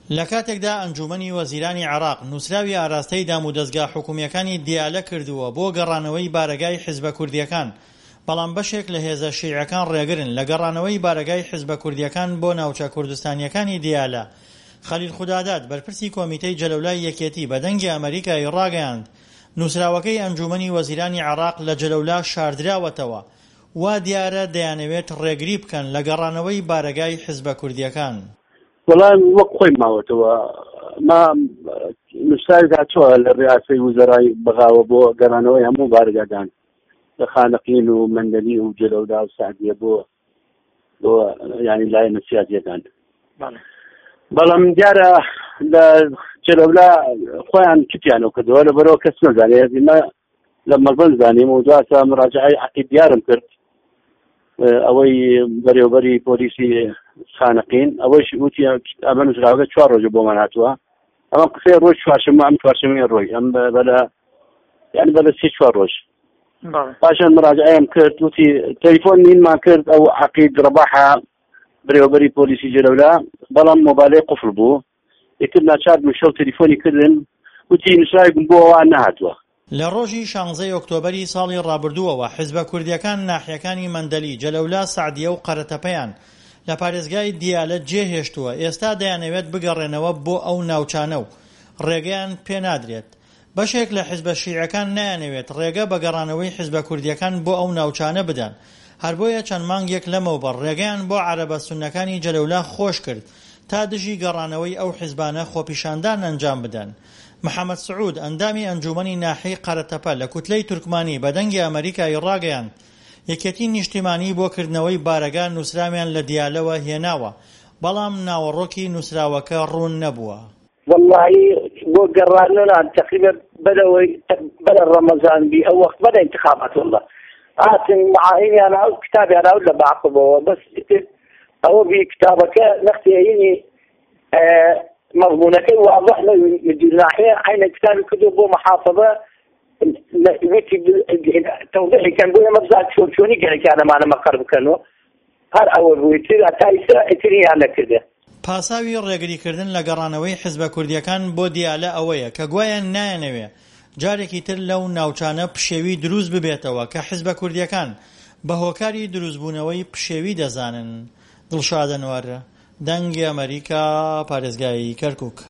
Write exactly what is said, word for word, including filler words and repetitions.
لە کاتێکدا ئەنجومەنی وەزیرانی عێراق نووسراوی ئاراستەی دام و دەستگا حکوومیەکانی دیالە کردووە بۆ گەڕانەوەی بارەگای حیزبە کوردیەکان، بەڵام بەشێک لە هێزە شیعەکان ڕێگرن لە گەڕانەوەی بارەگای حیزبە کوردیەکان بۆ ناوچە کوردستانیەکانی دیالە. خەلیل خوداداد بەرپرسی کۆمیتەی جەلەولای یەکێتی بە دەنگی ئەمریکای ڕاگەیاند نووسراوەکەی ئەنجومەنی وەزیرانی عێراق لە جەلەولا شاردراوەتەوە، وا دیارە دەیانەوێت ڕێگری بکەن لە گەڕانەوەی بارەگای حیزبە کوردیەکان. وەڵام وەک خۆی ماوەتەوە ما نووسراوی هاتووە لە ڕیاسەی وزەرای بەغاوە بۆ گەڕانەوەی هەموو بارگادان لە خانەقین و مەندەلی و جەلەولا و سعدیە بۆ بۆ یعنی لایەنە سیاسیەکان. بەڵام دیارە لە جەلەولا خۆیان کتیانەوە کردەوە لەبەرەوە کەس نەزانێت. ئێمە لە مەڵبەر زانیم و دواتە مراجعەی عەقیب دیارم کرد ئەوەی بەرێوبەری پۆلیسی خانەقین، ئەوەش وتی ئەمە نووسراوەکە چوار ڕۆژە بۆمان هاتووە، ئەمە قسەی ڕۆژ چوارشەممە ئەم چوارشەممەی ڕۆی ئەم بەلە یعنی بەلە سێ چوار ڕۆژ. پاشان مراجعەیەم کرد وتی تەلیفۆن نینمان کرد ئەو عەقیب ڕەباحە بەرێوبەری پۆلیسی جەلەولا، بەڵام مۆبایلەی قوفڵ بوو. یەکتر ناچار بوو شەو تەلیفۆنی کردن وتی نووسراوێکم بۆ ئەوان نەهاتووە. لە ڕۆژی شانزەی ئۆکتۆبەری ساڵی ڕابردووەوە حیزبە کوردیەکان ناحیەکانی مەندەلی، جەلەولا، سعدیە و قەرەتەپەیان لە پارێزگای دیالە جێهێشتووە. ئێستا دەیانەوێت بگەڕێنەوە بۆ ئەو ناوچانە و ڕێگەیان پێ نادرێت. بەشێک لە حیزبە شیعەکان نایانەوێت ڕێگە بە گەڕانەوەی حیزبە کوردیەکان بۆ ئەو ناوچانە بدەن، هەر بۆیە چەند مانگێک لەمەوبەر ڕێگەیان بۆ عەرەبە سوننەکانی جەلەولا خۆش کرد تا دژی گەڕانەوەی ئەو حیزبانە خۆپیشاندان ئەنجام بدەن. محەممەد سعود ئەندامی ئەنجومەنی ناحیەی قەرەتەپە لە کوتلەی تورکمانی بە دەنگی ئەمریکای ڕاگەیاند یەکێتی نیشتیمانی بۆ کردنەوەی بارەگا نووسراویان لە دیالەوە هێناوە، بەڵام ناوەڕۆکی نووسراوەکە ڕوون نەبووە. والله بۆ گەڕانەوە تقریبا بەلەوەی بەلە ڕەمەزان بی ئەو وەخت بەلە انتخابات والله هاتن معاینیان ئەو کتابیان ئەو لە باقبەوە بەس ئەوە بی کتابەکە نەختێنی مضمونەکەی واضح ناحیە عینە کتابی کردو بۆ محافظە توضیحی کەن بۆ ئێمە بزات چۆنچۆنی گەرەکانەمانە مەقەر بکەنەوە هەر ئەوە بووی تر تا ئێستا ئیتریان نەکردێ. پاساوی ڕێگریکردن لە گەڕانەوەی حیزبە کوردیەکان بۆ دیالە ئەوەیە کە گوایان نایەنەوێ جارێکی تر لەو ناوچانە پشێوی دروست ببێتەوە کە حیزبە کوردیەکان بە هۆکاری دروستبوونەوەی پشێوی دەزانن. دڵشاد ئەنوەر، دەنگی ئەمریکا، پارێزگای کەرکووک.